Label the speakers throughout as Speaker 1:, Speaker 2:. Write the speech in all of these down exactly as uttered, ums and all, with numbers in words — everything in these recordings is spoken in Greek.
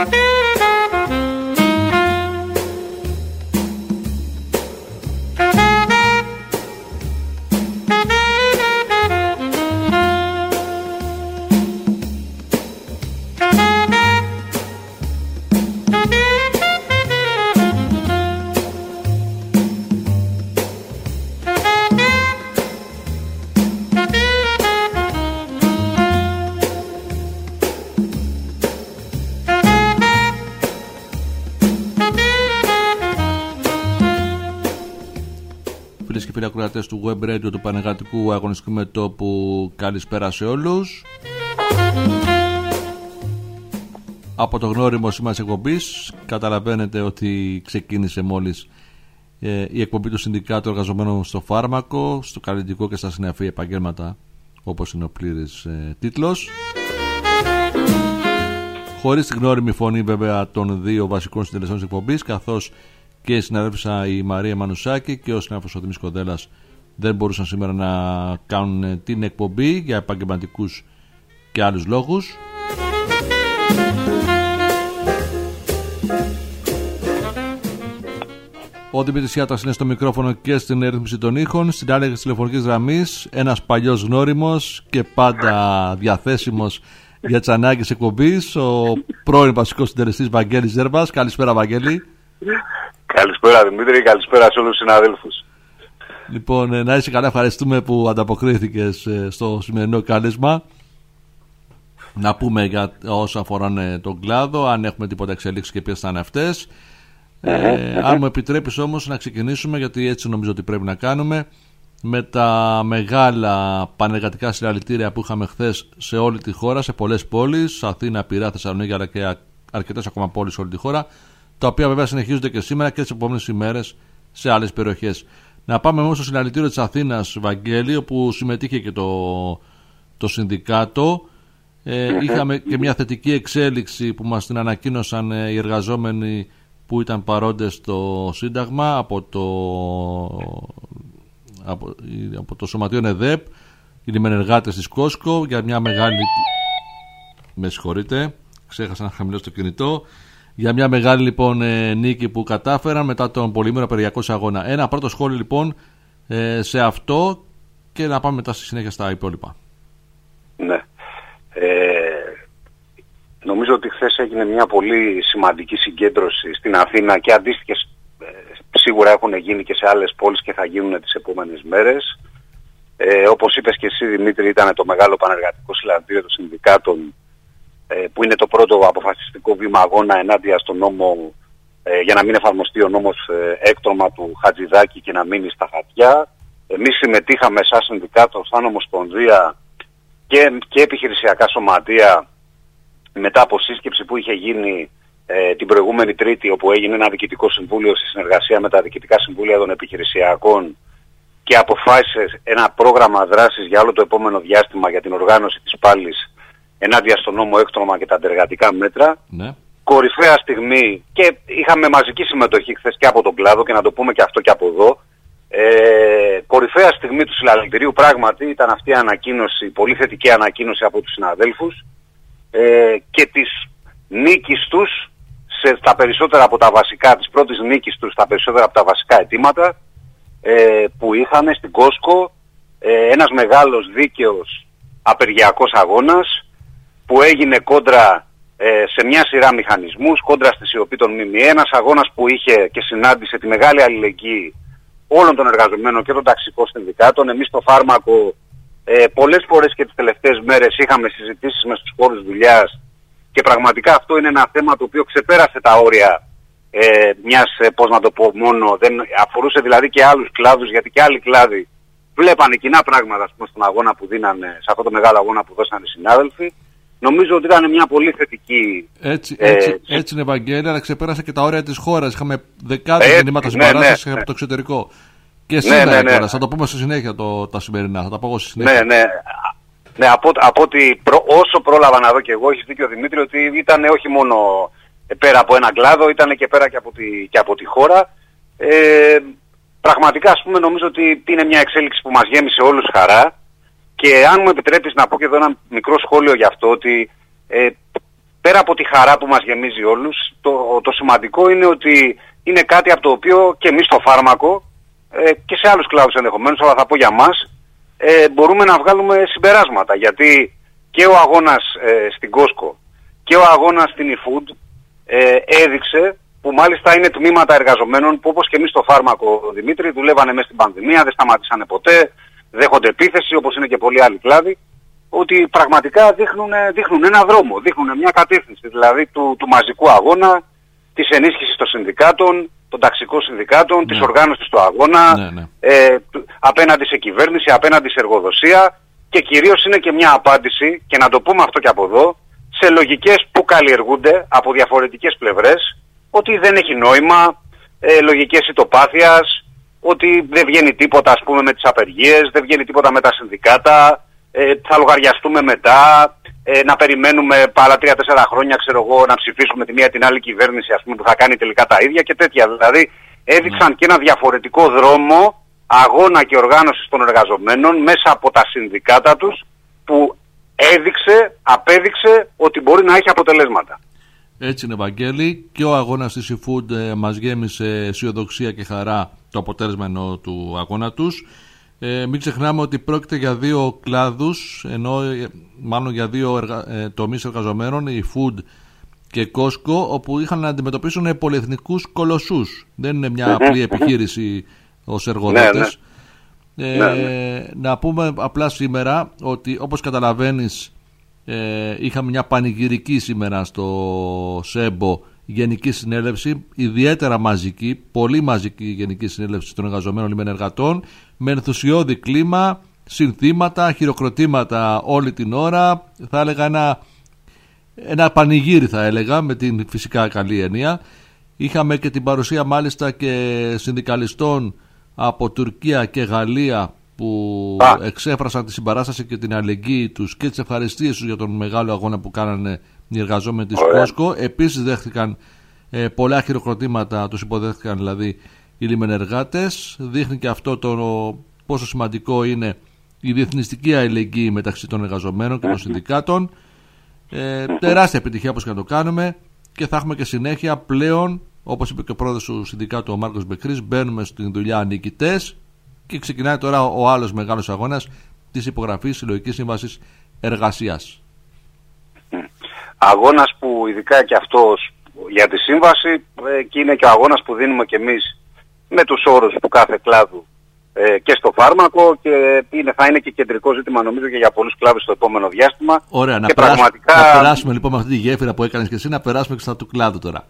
Speaker 1: Φίλες και φίλοι ακροατές του Web Radio του Πανεργατικού Αγωνιστικού Μετώπου, καλησπέρα σε όλους. Από το γνώριμο σήμα της εκπομπής καταλαβαίνετε ότι ξεκίνησε μόλις ε, η εκπομπή του Συνδικάτου Εργαζομένων στο Φάρμακο, στο καλλιτικό και στα συναφή επαγγέλματα, όπως είναι ο πλήρης ε, τίτλος. Χωρίς την γνώριμη φωνή βέβαια των δύο βασικών συντελεστών της εκπομπής, καθώς και η συναδέλφισσα η Μαρία Μανουσάκη και ο συνάδελφος ο Δημής Κοντέλας δεν μπορούσαν σήμερα να κάνουν την εκπομπή για επαγγελματικούς και άλλους λόγους. Ο Δημήτρης Ιάτρας είναι στο μικρόφωνο και στην ρύθμιση των ήχων. Στην άλλη της τηλεφωνικής γραμμής ένας παλιός γνώριμος και πάντα διαθέσιμος για τις ανάγκες εκπομπής, ο πρώην βασικός συντελεστής Βαγγέλης Ζέρβας. Καλησπέρα Βαγγέλη.
Speaker 2: Καλησπέρα Δημήτρη, καλησπέρα σε όλους τους συναδέλφους.
Speaker 1: Λοιπόν, να είσαι καλά, ευχαριστούμε που ανταποκρίθηκες στο σημερινό κάλεσμα. Να πούμε για όσα αφορά τον κλάδο, αν έχουμε τίποτα εξελίξεις και ποιες θα είναι αυτές. Ε, αν μου επιτρέπεις όμως να ξεκινήσουμε, γιατί έτσι νομίζω ότι πρέπει να κάνουμε, με τα μεγάλα πανεργατικά συλλαλητήρια που είχαμε χθες σε όλη τη χώρα, σε πολλές πόλεις, Αθήνα, Πειραιά, Θεσσαλονίκη, αλλά και αρκετές ακόμα πόλεις σε όλη τη χώρα, τα οποία βέβαια συνεχίζονται και σήμερα και τις επόμενες ημέρες σε άλλες περιοχές. Να πάμε όμως στο συλλαλητήριο της Αθήνας, Βαγγέλη, όπου συμμετείχε και το, το συνδικάτο. Ε, είχαμε και μια θετική εξέλιξη που μας την ανακοίνωσαν οι εργαζόμενοι που ήταν παρόντες στο Σύνταγμα από το, από, από το Σωματείο ΕΔΕΠ, οι λιμενεργάτες της Κόσκο, για μια μεγάλη... Με συγχωρείτε, ξέχασα να χαμηλώσω το κινητό. Για μια μεγάλη λοιπόν νίκη που κατάφεραν μετά τον πολύμερο απεργιακό αγώνα. Ένα πρώτο σχόλιο λοιπόν σε αυτό και να πάμε μετά στη συνέχεια στα υπόλοιπα. Ναι.
Speaker 2: Ε, νομίζω ότι χθες έγινε μια πολύ σημαντική συγκέντρωση στην Αθήνα και αντίστοιχες ε, σίγουρα έχουν γίνει και σε άλλες πόλεις και θα γίνουν τις επόμενες μέρες. Ε, όπως είπες και εσύ Δημήτρη, ήταν το μεγάλο πανεργατικό συλλαλητήριο των συνδικάτων, που είναι το πρώτο αποφασιστικό βήμα αγώνα ενάντια στον νόμο ε, για να μην εφαρμοστεί ο νόμος ε, έκτρωμα του Χατζηδάκη και να μείνει στα χαρτιά. Εμείς συμμετείχαμε σαν συνδικάτο, σαν ομοσπονδία και, και επιχειρησιακά σωματεία μετά από σύσκεψη που είχε γίνει ε, την προηγούμενη Τρίτη, όπου έγινε ένα διοικητικό συμβούλιο στη συνεργασία με τα διοικητικά συμβούλια των επιχειρησιακών και αποφάσισε ένα πρόγραμμα δράσης για όλο το επόμενο διάστημα για την οργάνωση της πάλης ενάντια στον νόμο έκτρωμα και τα αντεργατικά μέτρα. Ναι. Κορυφαία στιγμή, και είχαμε μαζική συμμετοχή χθες και από τον κλάδο, και να το πούμε και αυτό και από εδώ. Ε, κορυφαία στιγμή του συλλαλητηρίου πράγματι ήταν αυτή η ανακοίνωση, πολύ θετική ανακοίνωση από τους συναδέλφους ε, και της νίκης τους σε, στα περισσότερα από τα βασικά, της πρώτης νίκης τους στα περισσότερα από τα βασικά αιτήματα ε, που είχαν στην Κόσκο. Ε, ένας μεγάλος δίκαιος απεργιακός αγώνας που έγινε κόντρα ε, σε μια σειρά μηχανισμούς, κόντρα στη σιωπή των ΜΜΕ, ένας αγώνας που είχε και συνάντησε τη μεγάλη αλληλεγγύη όλων των εργαζομένων και των ταξικών συνδικάτων. Εμείς στο Φάρμακο ε, πολλές φορές και τις τελευταίες μέρες είχαμε συζητήσεις μες στους χώρους δουλειάς και πραγματικά αυτό είναι ένα θέμα το οποίο ξεπέρασε τα όρια ε, μιας, ε, πώς να το πω, μόνο, δεν αφορούσε δηλαδή και άλλους κλάδους, γιατί και άλλοι κλάδοι βλέπανε κοινά πράγματα, ας πούμε, στον αγώνα που δίνανε, σε αυτό το μεγάλο αγώνα που δώσαν οι συνάδελφοι. Νομίζω ότι ήταν μια πολύ θετική...
Speaker 1: Έτσι, έτσι, ε, έτσι είναι, Βαγγέλη, αλλά ξεπέρασε και τα όρια της χώρας. Είχαμε δεκάδες γεννήματα συμπαράστασης ναι, ναι, από το εξωτερικό. Και σήμερα, ναι, ναι, ναι. Θα το πούμε στη συνέχεια το, τα σημερινά. Θα τα πω εγώ στη συνέχεια.
Speaker 2: Ναι, ναι. Ναι, από, από ότι προ, όσο πρόλαβα να δω και εγώ, έχει δίκιο ο Δημήτρη, ότι ήταν όχι μόνο πέρα από έναν κλάδο, ήταν και πέρα και από τη, και από τη χώρα. Ε, πραγματικά, ας πούμε, νομίζω ότι είναι μια εξέλιξη που μας γέμισε όλους χαρά. Και αν μου επιτρέπεις να πω και εδώ ένα μικρό σχόλιο γι' αυτό, ότι ε, πέρα από τη χαρά που μας γεμίζει όλους, το, το σημαντικό είναι ότι είναι κάτι από το οποίο και εμείς στο φάρμακο ε, και σε άλλους κλάδους ενδεχομένως, αλλά θα πω για μας, ε, μπορούμε να βγάλουμε συμπεράσματα. Γιατί και ο αγώνας ε, στην Costco και ο αγώνας στην eFood ε, έδειξε, που μάλιστα είναι τμήματα εργαζομένων που όπως και εμείς στο φάρμακο, Δημήτρη, δουλεύανε μέσα στην πανδημία, δεν σταματήσανε ποτέ, δέχονται επίθεση όπως είναι και πολλοί άλλοι κλάδοι, ότι πραγματικά δείχνουν, δείχνουν ένα δρόμο, δείχνουν μια κατεύθυνση, δηλαδή του, του μαζικού αγώνα, της ενίσχυσης των συνδικάτων, των ταξικών συνδικάτων, ναι. της οργάνωσης του αγώνα, ναι, ναι. Ε, απέναντι σε κυβέρνηση, απέναντι σε εργοδοσία, και κυρίως είναι και μια απάντηση, και να το πούμε αυτό και από εδώ, σε λογικές που καλλιεργούνται από διαφορετικές πλευρές, ότι δεν έχει νόημα, ε, λογικές ητοπάθειας, ότι δεν βγαίνει τίποτα, ας πούμε, με τις απεργίες, δεν βγαίνει τίποτα με τα συνδικάτα, ε, θα λογαριαστούμε μετά, ε, να περιμένουμε άλλα τρία τέσσερα χρόνια, ξέρω εγώ, να ψηφίσουμε τη μία την άλλη κυβέρνηση, ας πούμε, που θα κάνει τελικά τα ίδια και τέτοια. Δηλαδή έδειξαν mm. και ένα διαφορετικό δρόμο αγώνα και οργάνωσης των εργαζομένων μέσα από τα συνδικάτα τους, που έδειξε, απέδειξε ότι μπορεί να έχει αποτελέσματα.
Speaker 1: Έτσι είναι, Βαγγέλη, και ο αγώνας της eFood ε, μας γέμισε αισιοδοξία και χαρά, το αποτέλεσμα εννοώ του αγώνα τους. Ε, μην ξεχνάμε ότι πρόκειται για δύο κλάδους, ενώ ε, μάλλον για δύο εργα, ε, τομείς εργαζομένων, η eFood και Costco, όπου είχαν να αντιμετωπίσουν πολυεθνικούς κολοσσούς. Δεν είναι μια απλή επιχείρηση ως εργοδότες. Ναι, ναι. Ε, ναι, ναι. Να πούμε απλά σήμερα ότι, όπως καταλαβαίνεις, ε, είχαμε μια πανηγυρική σήμερα στο ΣΕΜΠΟ γενική συνέλευση, ιδιαίτερα μαζική, πολύ μαζική γενική συνέλευση των εργαζομένων λιμενεργατών, με ενθουσιώδη κλίμα, συνθήματα, χειροκροτήματα όλη την ώρα. Θα έλεγα ένα, ένα πανηγύρι, θα έλεγα, με την φυσικά καλή έννοια. Είχαμε και την παρουσία μάλιστα και συνδικαλιστών από Τουρκία και Γαλλία, που Α. εξέφρασαν τη συμπαράσταση και την αλληλεγγύη τους και τις ευχαριστίες τους για τον μεγάλο αγώνα που κάνανε οι εργαζόμενοι της Costco. Επίσης δέχτηκαν ε, πολλά χειροκροτήματα, τους υποδέχτηκαν δηλαδή οι λιμενεργάτες. Δείχνει και αυτό το πόσο σημαντικό είναι η διεθνιστική αλληλεγγύη μεταξύ των εργαζομένων και των συνδικάτων. Ε, τεράστια επιτυχία όπως και να το κάνουμε, και θα έχουμε και συνέχεια πλέον, όπως είπε και ο πρόεδρος του συνδικάτου ο Μάρκος Μπεκρής, μπαίνουμε στην δουλειά νικητές. Και ξεκινάει τώρα ο άλλος μεγάλος αγώνας της υπογραφής συλλογικής σύμβασης εργασίας.
Speaker 2: Αγώνας που ειδικά και αυτός για τη σύμβαση, και είναι και ο αγώνας που δίνουμε και εμείς με τους όρους του κάθε κλάδου ε, και στο φάρμακο, και είναι, θα είναι και κεντρικό ζήτημα νομίζω και για πολλούς κλάδους στο επόμενο διάστημα.
Speaker 1: Ωραία,
Speaker 2: και
Speaker 1: να, πραγματικά... περάσουμε, να περάσουμε λοιπόν με αυτή τη γέφυρα που έκανες και εσύ, να περάσουμε και στα του κλάδου τώρα.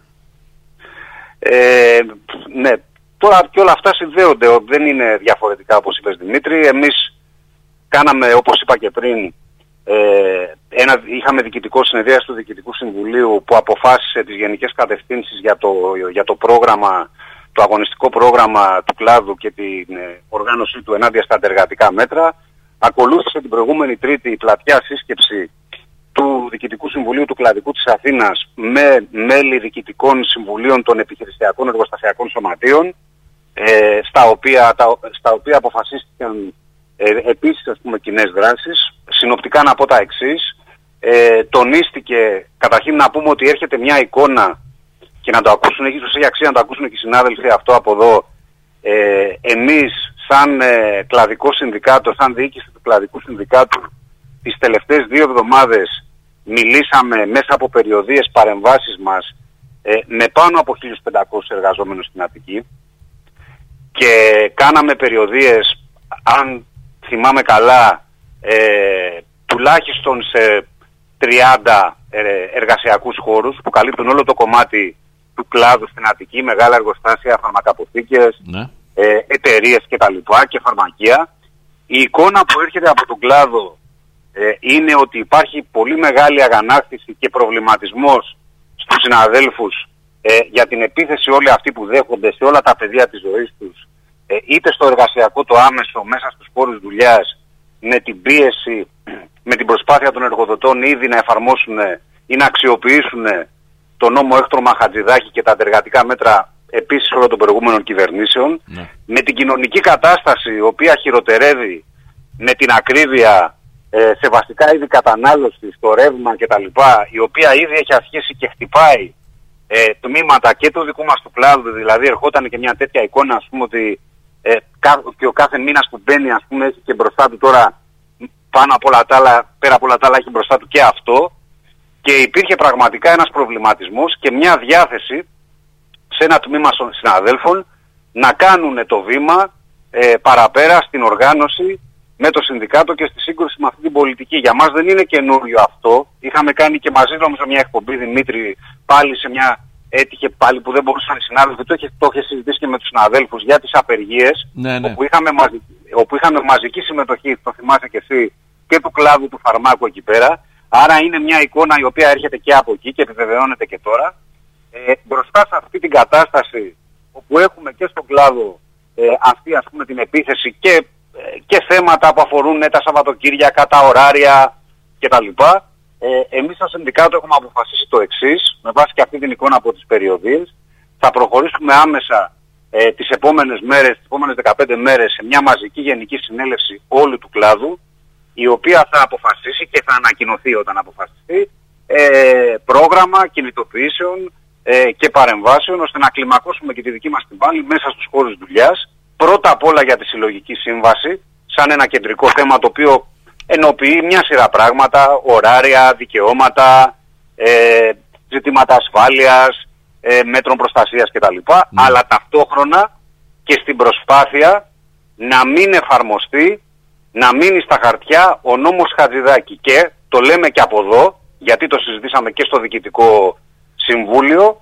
Speaker 2: Ε, ναι. Τώρα και όλα αυτά συνδέονται, δεν είναι διαφορετικά όπως είπες, Δημήτρη. Εμείς κάναμε, όπως είπα και πριν, ε, ένα, είχαμε διοικητικό συνεδρίαση του Διοικητικού Συμβουλίου που αποφάσισε τις γενικές κατευθύνσεις για το, για το πρόγραμμα, το αγωνιστικό πρόγραμμα του κλάδου και την ε, οργάνωσή του ενάντια στα αντεργατικά μέτρα. Ακολούθησε την προηγούμενη Τρίτη η πλατιά σύσκεψη του Διοικητικού Συμβουλίου του Κλαδικού της Αθήνας με μέλη διοικητικών συμβουλίων των επιχειρησιακών εργοστασιακών σωματείων, ε, στα, οποία, τα, στα οποία αποφασίστηκαν ε, επίσης, ας πούμε, κοινές δράσεις. Συνοπτικά να πω τα εξής. Ε, τονίστηκε, καταρχήν να πούμε ότι έρχεται μια εικόνα, και να το ακούσουν, ίσως έχει αξία να το ακούσουν και οι συνάδελφοι αυτό από εδώ. Ε, εμείς σαν ε, κλαδικό συνδικάτο, σαν διοίκηση του κλαδικού συνδικάτου, τις τελευταίες δύο εβδομάδες μιλήσαμε μέσα από περιοδίες παρεμβάσεις μας ε, με πάνω από χίλιους πεντακόσιους εργαζόμενους στην Αττική, και κάναμε περιοδίες, αν θυμάμαι καλά, ε, τουλάχιστον σε τριάντα ε, εργασιακούς χώρους που καλύπτουν όλο το κομμάτι του κλάδου στην Αττική, μεγάλα εργοστάσια, φαρμακαποθήκες, ναι. ε, εταιρείες κτλ. Και φαρμακεία. Η εικόνα που έρχεται από τον κλάδο ε, είναι ότι υπάρχει πολύ μεγάλη αγανάκτηση και προβληματισμός στους συναδέλφους ε, για την επίθεση όλη αυτή που δέχονται σε όλα τα πεδία της ζωής τους, ε, είτε στο εργασιακό το άμεσο, μέσα στους χώρους δουλειάς, με την πίεση, με την προσπάθεια των εργοδοτών ήδη να εφαρμόσουν ή να αξιοποιήσουν το νόμο Έκτρωμα Χατζηδάκη και τα αντεργατικά μέτρα επίσης όλων των προηγούμενων κυβερνήσεων, ναι. με την κοινωνική κατάσταση η οποία χειροτερεύει, με την ακρίβεια ε, σε βασικά είδη κατανάλωσης, στο ρεύμα κτλ., η οποία ήδη έχει αρχίσει και χτυπάει ε, τμήματα και του δικού μας του κλάδου, δηλαδή ερχόταν και μια τέτοια εικόνα, ας πούμε, ότι ε, και ο κάθε μήνας που μπαίνει, ας πούμε, έχει και μπροστά του τώρα, πάνω από όλα τα άλλα, πέρα από όλα τα άλλα, έχει μπροστά του και αυτό, και υπήρχε πραγματικά ένας προβληματισμός και μια διάθεση σε ένα τμήμα συναδέλφων να κάνουν το βήμα ε, παραπέρα στην οργάνωση με το συνδικάτο και στη σύγκρουση με αυτή την πολιτική. Για μας δεν είναι καινούριο αυτό. Είχαμε κάνει και μαζί, νομίζω, μια εκπομπή, Δημήτρη, πάλι σε μια έτυχε πάλι που δεν μπορούσαν οι συνάδελφοι, το είχε, το είχε συζητήσει και με τους συναδέλφους για τις απεργίες, ναι, ναι. Όπου, είχαμε μαζι, όπου είχαμε μαζική συμμετοχή, το θυμάσαι και εσύ, και του κλάδου του φαρμάκου εκεί πέρα. Άρα είναι μια εικόνα η οποία έρχεται και από εκεί και επιβεβαιώνεται και τώρα. Ε, μπροστά σε αυτή την κατάσταση όπου έχουμε και στον κλάδο ε, αυτή, ας πούμε, την επίθεση και, ε, και θέματα που αφορούν ε, τα Σαββατοκύριακα, τα ωράρια κτλ. Ε, εμείς στο συνδικάτο έχουμε αποφασίσει το εξής, με βάση και αυτή την εικόνα από τις περιοδίες. Θα προχωρήσουμε άμεσα ε, τις επόμενες μέρες, τις επόμενες δεκαπέντε μέρες, σε μια μαζική γενική συνέλευση όλου του κλάδου, η οποία θα αποφασίσει και θα ανακοινωθεί όταν αποφασιστεί ε, πρόγραμμα κινητοποιήσεων ε, και παρεμβάσεων, ώστε να κλιμακώσουμε και τη δική μας την πάλη μέσα στους χώρους δουλειάς. Πρώτα απ' όλα για τη συλλογική σύμβαση, σαν ένα κεντρικό θέμα το οποίο ενοποιεί μια σειρά πράγματα, ωράρια, δικαιώματα, ε, ζητήματα ασφάλειας, ε, μέτρων προστασίας κτλ. Mm. Αλλά ταυτόχρονα και στην προσπάθεια να μην εφαρμοστεί, να μείνει στα χαρτιά ο νόμος Χατζηδάκη. Και το λέμε και από εδώ, γιατί το συζητήσαμε και στο Διοικητικό Συμβούλιο,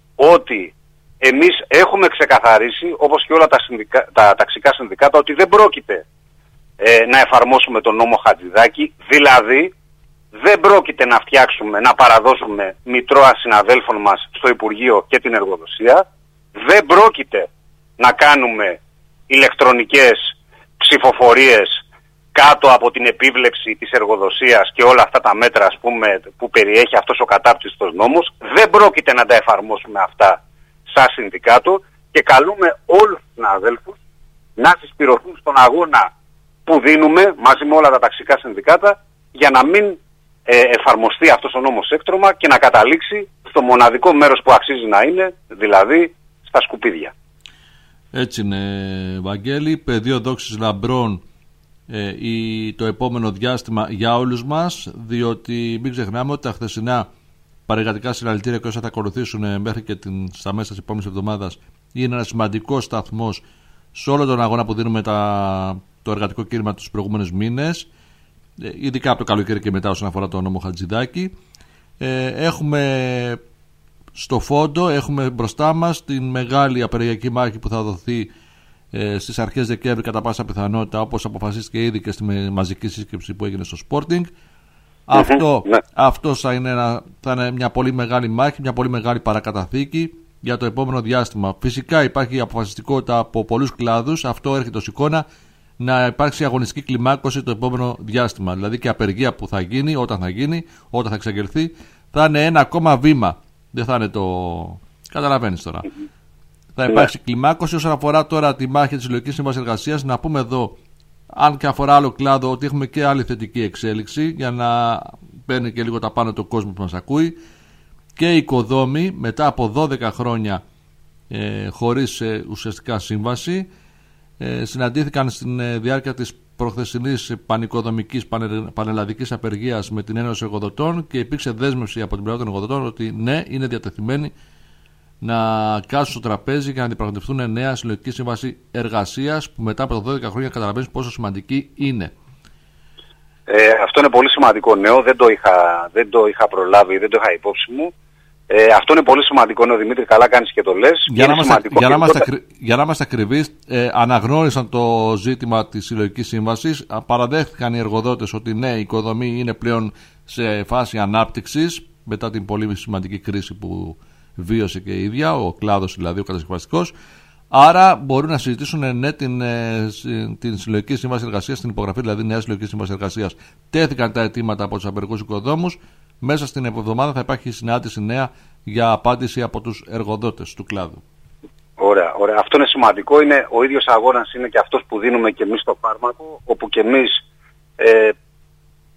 Speaker 2: ότι εμείς έχουμε ξεκαθαρίσει, όπως και όλα τα, συνδικα... τα ταξικά συνδικάτα, ότι δεν πρόκειται ε, να εφαρμόσουμε τον νόμο Χατζηδάκη, δηλαδή δεν πρόκειται να φτιάξουμε, να παραδώσουμε μητρώα συναδέλφων μας στο Υπουργείο και την εργοδοσία, δεν πρόκειται να κάνουμε ηλεκτρονικές ψηφοφορίες κάτω από την επίβλεψη της εργοδοσίας και όλα αυτά τα μέτρα, ας πούμε, που περιέχει αυτός ο κατάπτυστος νόμος. Δεν πρόκειται να τα εφαρμόσουμε αυτά σαν συνδικάτο και καλούμε όλους τους συναδέλφους να συσπηρωθούν στον αγώνα που δίνουμε μαζί με όλα τα ταξικά συνδικάτα για να μην ε, εφαρμοστεί αυτός ο νόμος έκτρωμα και να καταλήξει στο μοναδικό μέρος που αξίζει να είναι, δηλαδή στα σκουπίδια.
Speaker 1: Έτσι είναι, Βαγγέλη, πεδίο δόξης λαμπρών ε, η, το επόμενο διάστημα για όλους μας, διότι μην ξεχνάμε ότι τα χθεσινά παρεργατικά συλλαλητήρια και όσα θα ακολουθήσουν μέχρι και την, στα μέσα της επόμενης εβδομάδας είναι ένα σημαντικό σταθμός σε όλο τον αγώνα που δίνουμε τα, το εργατικό κίνημα τους προηγούμενους μήνες, ε, ειδικά από το καλοκαίρι και μετά όσον αφορά το νόμο Χατζηδάκη. Ε, έχουμε στο φόντο, έχουμε μπροστά μας την μεγάλη απεργιακή μάχη που θα δοθεί ε, στις αρχές Δεκέμβρη κατά πάσα πιθανότητα, όπως αποφασίστηκε ήδη και στη μαζική σύσκεψη που έγινε στο Sporting. Mm-hmm. Αυτό, yeah. αυτό θα, είναι ένα, θα είναι μια πολύ μεγάλη μάχη, μια πολύ μεγάλη παρακαταθήκη για το επόμενο διάστημα. Φυσικά υπάρχει αποφασιστικότητα από πολλούς κλάδους, αυτό έρχεται ως εικόνα, να υπάρξει αγωνιστική κλιμάκωση το επόμενο διάστημα. Δηλαδή και απεργία που θα γίνει, όταν θα γίνει, όταν θα εξαγγελθεί, θα είναι ένα ακόμα βήμα. Δεν θα είναι το... Καταλαβαίνεις τώρα. Mm-hmm. Θα υπάρξει yeah. κλιμάκωση. Όσον αφορά τώρα τη μάχη της Συλλογικής Σύμβασης Εργασίας, να πούμε εδώ, αν και αφορά άλλο κλάδο, ότι έχουμε και άλλη θετική εξέλιξη για να παίρνει και λίγο τα πάνω το κόσμο που μας ακούει. Και οι οικοδόμοι μετά από δώδεκα χρόνια ε, χωρίς ε, ουσιαστικά σύμβαση ε, συναντήθηκαν στην ε, διάρκεια της προχθεσινής πανοικοδομικής πανε, πανελλαδικής απεργίας με την Ένωση Εργοδοτών και υπήρξε δέσμευση από την πλευρά των εργοδοτών ότι ναι, είναι διατεθειμένοι να κάτσουν στο τραπέζι για να αντιπραγματευτούν νέα συλλογική σύμβαση εργασίας που μετά από τα δώδεκα χρόνια καταλαβαίνεις πόσο σημαντική είναι.
Speaker 2: Ε, αυτό είναι πολύ σημαντικό νέο, δεν το είχα, δεν το είχα προλάβει, δεν το είχα υπόψη μου. Ε, αυτό είναι πολύ σημαντικό νέο, Δημήτρη, καλά κάνεις και το λες.
Speaker 1: Για, να είμαστε, για, να είμαστε, για να είμαστε ακριβείς, ε, αναγνώρισαν το ζήτημα της συλλογικής σύμβασης, παραδέχτηκαν οι εργοδότες ότι ναι, η οικοδομή είναι πλέον σε φάση ανάπτυξης μετά την πολύ σημαντική κρίση που βίωσε και η ίδια, ο κλάδος δηλαδή, ο κατασκευαστικός. Άρα μπορούν να συζητήσουν ναι, την, την συλλογική σύμβαση εργασίας, την υπογραφή δηλαδή νέα συλλογική σύμβαση εργασίας. Τέθηκαν τα αιτήματα από τους απεργούς οικοδόμους. Μέσα στην εβδομάδα θα υπάρχει συνάντηση νέα για απάντηση από τους εργοδότες του κλάδου.
Speaker 2: Ωραία, ωραία. Αυτό είναι σημαντικό. Είναι, ο ίδιος αγώνας είναι και αυτός που δίνουμε και εμείς στο φάρμακο, όπου και εμείς ε,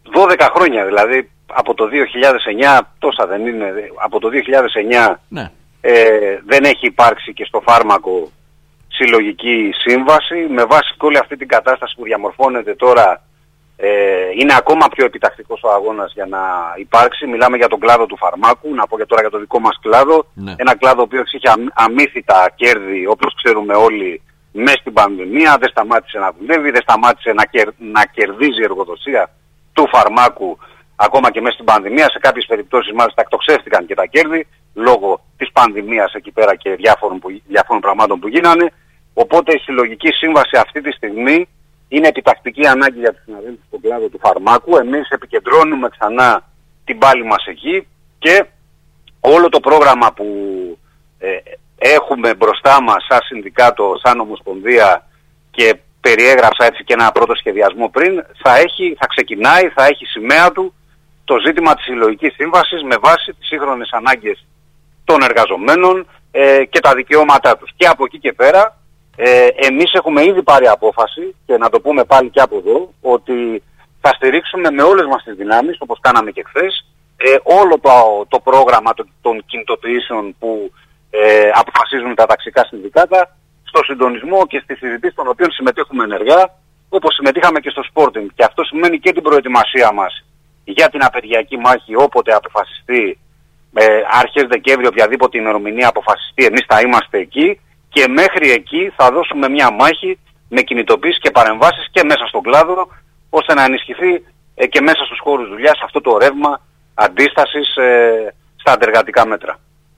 Speaker 2: δώδεκα χρόνια δηλαδή, από το δύο χιλιάδες εννιά, τόσα δεν είναι, από το δύο χιλιάδες εννιά
Speaker 1: ναι.
Speaker 2: ε, δεν έχει υπάρξει και στο φάρμακο συλλογική σύμβαση. Με βάση και όλη αυτή την κατάσταση που διαμορφώνεται τώρα, ε, είναι ακόμα πιο επιτακτικός ο αγώνας για να υπάρξει. Μιλάμε για τον κλάδο του φαρμάκου, να πω και τώρα για το δικό μας κλάδο.
Speaker 1: Ναι.
Speaker 2: Ένα κλάδο ο οποίος είχε αμύθιτα κέρδη, όπως ξέρουμε όλοι, μέσα στην πανδημία. Δεν σταμάτησε να δουλεύει, δεν σταμάτησε να, κερ, να κερδίζει η εργοδοσία του φαρμάκου ακόμα και μέσα στην πανδημία. Σε κάποιες περιπτώσεις μάλιστα εκτοξεύτηκαν και τα κέρδη λόγω της πανδημίας εκεί πέρα και διάφορων, που, διάφορων πραγμάτων που γίνανε. Οπότε η συλλογική σύμβαση αυτή τη στιγμή είναι επιτακτική ανάγκη για τους συναδέλφους στον κλάδο του φαρμάκου. Εμείς επικεντρώνουμε ξανά την πάλη μας εκεί και όλο το πρόγραμμα που ε, έχουμε μπροστά μας σαν συνδικάτο, σαν ομοσπονδία, και περιέγραψα έτσι και ένα πρώτο σχεδιασμό πριν, θα, έχει, θα ξεκινάει, θα έχει σημαία του το ζήτημα της συλλογικής σύμβασης με βάση τις σύγχρονες ανάγκες των εργαζομένων ε, και τα δικαιώματά τους. Και από εκεί και πέρα ε, εμείς έχουμε ήδη πάρει απόφαση, και να το πούμε πάλι και από εδώ, ότι θα στηρίξουμε με όλες μας τις δυνάμεις, όπως κάναμε και χθες, ε, όλο το, το πρόγραμμα των, των κινητοποιήσεων που ε, αποφασίζουν τα ταξικά συνδικάτα, στο συντονισμό και στις συζητήσεις των οποίων συμμετέχουμε ενεργά, όπως συμμετείχαμε και στο Sporting. Και αυτό σημαίνει και την προετοιμασία μας για την απεργιακή μάχη, όποτε αποφασιστεί, ε, αρχές Δεκέμβρη, οποιαδήποτε ημερομηνία αποφασιστεί, εμείς θα είμαστε εκεί, και μέχρι εκεί θα δώσουμε μια μάχη με κινητοποίησεις και παρεμβάσεις και μέσα στον κλάδο, ώστε να ενισχυθεί ε, και μέσα στους χώρους δουλειάς αυτό το ρεύμα αντίστασης ε, στα αντεργατικά μέτρα.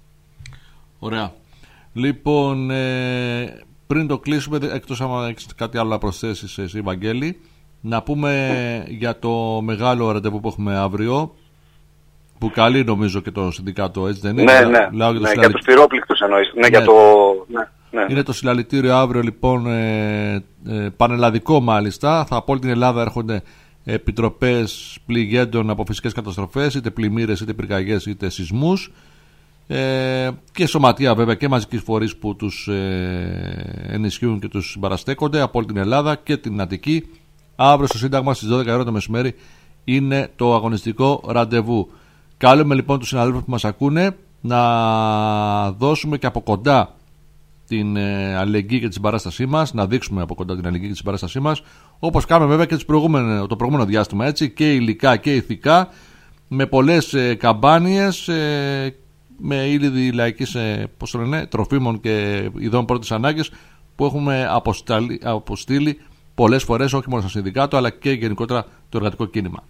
Speaker 1: Ωραία. Λοιπόν, ε, πριν το κλείσουμε, εκτός άμα έχεις κάτι άλλο να προσθέσεις εσύ, Βαγγέλη, να πούμε mm. για το μεγάλο ραντεβού που έχουμε αύριο, που καλεί νομίζω και το συνδικάτο, έτσι δεν είναι?
Speaker 2: Ναι, ναι,
Speaker 1: Λέω, για,
Speaker 2: ναι, για τους πυρόπληκτους εννοείς. Ναι, ναι, για το... ναι, ναι.
Speaker 1: Είναι το συλλαλητήριο αύριο, λοιπόν, ε, ε, πανελλαδικό μάλιστα. Θα από όλη την Ελλάδα έρχονται επιτροπές πληγέντων από φυσικές καταστροφές, είτε πλημμύρες, είτε πυρκαγιές, είτε σεισμούς. Ε, και σωματεία βέβαια και μαζικοί φορείς που τους ε, ενισχύουν και τους συμπαραστέκονται από όλη την Ελλάδα και την Αττική. Αύριο στο Σύνταγμα στις δώδεκα ώρα το μεσημέρι είναι το αγωνιστικό ραντεβού. Καλούμε λοιπόν τους συναδέλφους που μας ακούνε να δώσουμε και από κοντά την ε, αλληλεγγύη και τη συμπαράστασή μας, να δείξουμε από κοντά την αλληλεγγύη και τη συμπαράστασή μας, όπως κάνουμε βέβαια και το προηγούμενο διάστημα, έτσι, και υλικά και ηθικά, με πολλές ε, καμπάνιες, ε, με είδη λαϊκής ε, πώς το λένε, τροφίμων και ειδών πρώτης ανάγκης που έχουμε αποσταλεί, αποστείλει πολλές φορές, όχι μόνο στο συνδικάτο αλλά και γενικότερα το εργατικό κίνημα.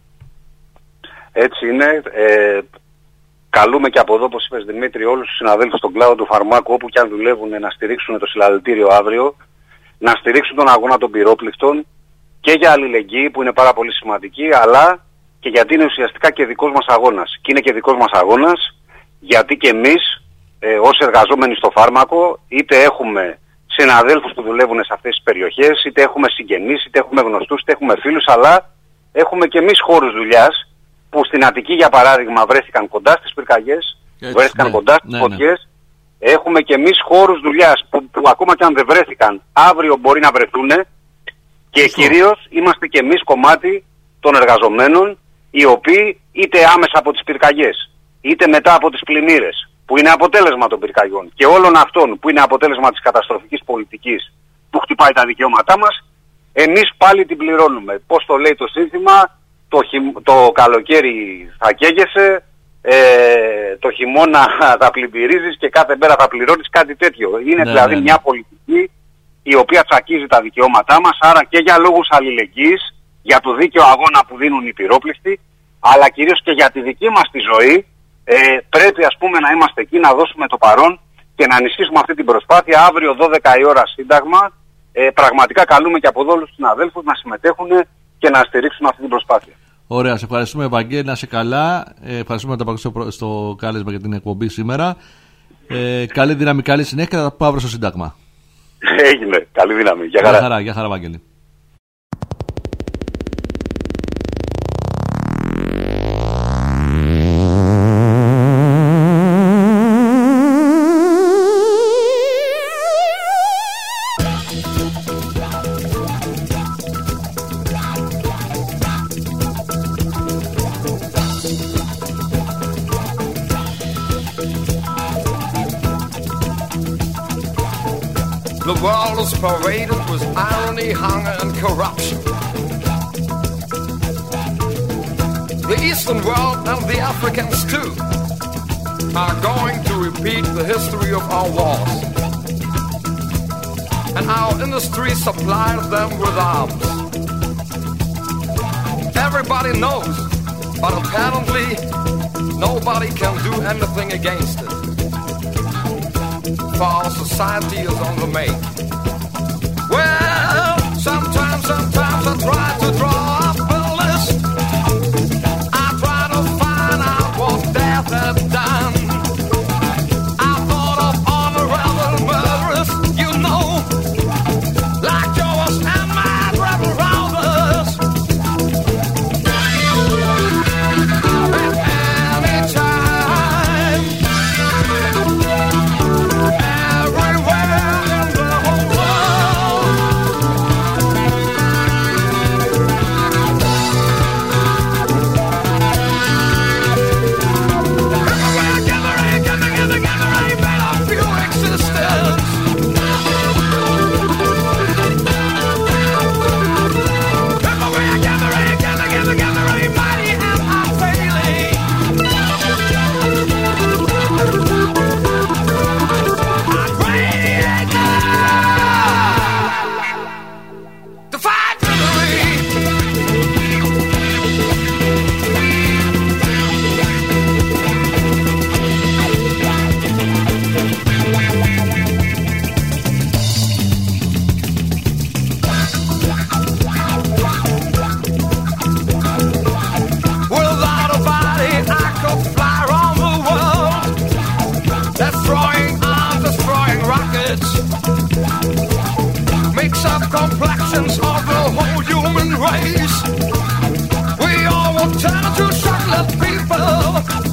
Speaker 2: Έτσι είναι. Ε, καλούμε και από εδώ, όπως είπες Δημήτρη, όλους τους συναδέλφους στον κλάδο του φαρμάκου, όπου και αν δουλεύουν, να στηρίξουν το συλλαλητήριο αύριο, να στηρίξουν τον αγώνα των πυρόπληκτων και για αλληλεγγύη που είναι πάρα πολύ σημαντική, αλλά και γιατί είναι ουσιαστικά και δικός μας αγώνας. Και είναι και δικός μας αγώνας γιατί και εμείς ε, ως εργαζόμενοι στο φάρμακο, είτε έχουμε συναδέλφους που δουλεύουν σε αυτές τις περιοχές, είτε έχουμε συγγενείς, είτε έχουμε γνωστούς, είτε έχουμε φίλους, αλλά έχουμε και εμείς χώρους δουλειάς που στην Αττική για παράδειγμα βρέθηκαν κοντά στις πυρκαγιές, έτσι, βρέθηκαν ναι, κοντά στις ναι, φωτιές. Ναι. Έχουμε και εμείς χώρους δουλειάς που, που ακόμα και αν δεν βρέθηκαν, αύριο μπορεί να βρεθούν, και Φωστό. Κυρίως είμαστε και εμείς κομμάτι των εργαζομένων, οι οποίοι είτε άμεσα από τις πυρκαγιές, είτε μετά από τις πλημμύρες, που είναι αποτέλεσμα των πυρκαγιών, και όλων αυτών που είναι αποτέλεσμα της καταστροφικής πολιτικής που χτυπάει τα δικαιώματά μας, εμείς πάλι την πληρώνουμε. Πώς το λέει το σύνθημα, το, χει... το καλοκαίρι θα καίγεσαι, ε, το χειμώνα θα πλημμυρίζεις και κάθε μέρα θα πληρώνεις, κάτι τέτοιο. Είναι ναι, δηλαδή ναι, ναι. μια πολιτική η οποία τσακίζει τα δικαιώματά μας, άρα και για λόγους αλληλεγγύης, για το δίκαιο αγώνα που δίνουν οι πυρόπληκτοι, αλλά κυρίως και για τη δική μας τη ζωή, ε, πρέπει ας πούμε να είμαστε εκεί, να δώσουμε το παρόν και να ενισχύσουμε αυτή την προσπάθεια. Αύριο δώδεκα η ώρα Σύνταγμα, ε, πραγματικά καλούμε και από εδώ όλους τους συναδέλφους να συμμετέχουν και να στηρίξουν αυτή την προσπάθεια.
Speaker 1: Ωραία, σε ευχαριστούμε Ευαγγέλη, να είσαι καλά. Ε, ευχαριστούμε να τα στο, στο κάλεσμα για την εκπομπή σήμερα. Ε, καλή δύναμη, καλή συνέχεια, θα τα πω αύριο στο Σύνταγμα.
Speaker 2: Έγινε, καλή δύναμη. Γεια χαρά.
Speaker 1: Γεια χαρά, γεια χαρά Ευαγγέλη.
Speaker 3: The world is paraded with irony, hunger, and corruption. The Eastern world and the Africans too are going to repeat the history of our wars. And our industry supplied them with arms. Everybody knows, but apparently nobody can do anything against it. For our society is on the make. Well, sometimes, sometimes I try to draw up a list. I try to find out what death had done. I thought of honorable murderers, you know, like yours and my rebel brothers. At any time, everywhere in the whole world. Everywhere, gathering, gathering, gathering, gathering, men of few existence. Everywhere, gathering, gathering, gathering, gathering, mighty and unfailing. The fight victory. Without a body, I could fly around the world, destroying arms, destroying rockets. Mix up complexions of the whole human race. We all will turn to chocolate people.